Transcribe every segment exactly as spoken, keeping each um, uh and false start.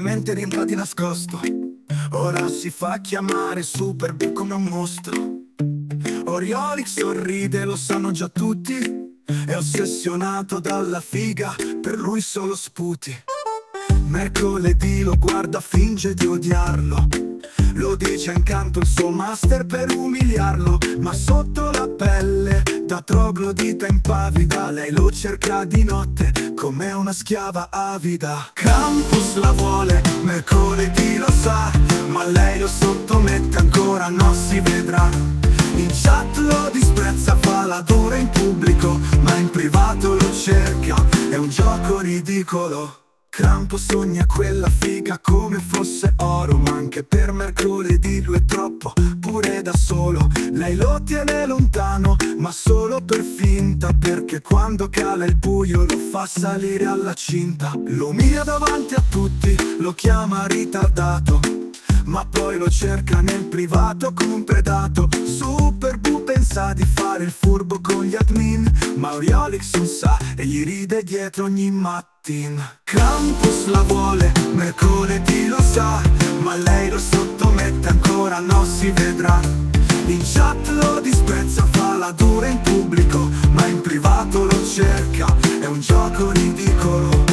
mente rientra di nascosto. Ora si fa chiamare Super B come un mostro. Oriolic sorride, lo sanno già tutti. È ossessionato dalla figa, per lui solo sputi. Mercoledì lo guarda, finge di odiarlo. Lo dice incanto il suo master per umiliarlo. Ma sotto la pelle, da troglodita impavida, lei lo cerca di notte come una schiava avida. Krampus la vuole, mercoledì lo sa, ma lei lo sottomette, ancora no si vedrà. In chat lo disprezza, fa la dura in pubblico, ma in privato lo cerca, è un gioco ridicolo. Krampus sogna quella figa come fosse oro, ma anche per mercoledì lui è troppo, pure da solo. Lei lo tiene lontano, ma solo per finta, perché quando cala il buio lo fa salire alla cinta. Lo umilia davanti a tutti, lo chiama ritardato, ma poi lo cerca nel privato come un predato. Super Bu pensa di fare il furbo con gli admin, ma Oriolic non sa e gli ride dietro ogni mattin. Krampus la vuole, mercoledì lo sa, ma lei lo sottomette, ancora no si vedrà. In chat lo disprezza, fa la dura in pubblico, ma in privato lo cerca, è un gioco ridicolo.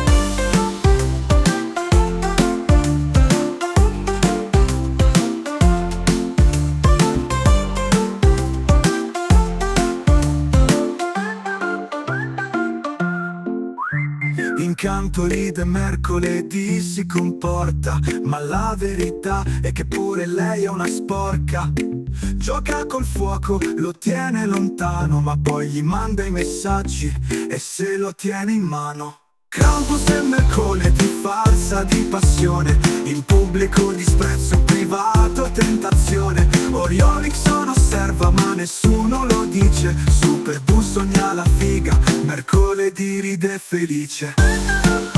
Incanto ride, mercoledì si comporta, ma la verità è che pure lei è una sporca. Gioca col fuoco, lo tiene lontano, ma poi gli manda i messaggi e se lo tiene in mano. Krampus e mercoledì, falsa di passione, in pubblico disprezzo, in privato tentazione. Oriolic non osserva ma nessuno lo dice. Super Bu sogna la figa, mercoledì ride felice.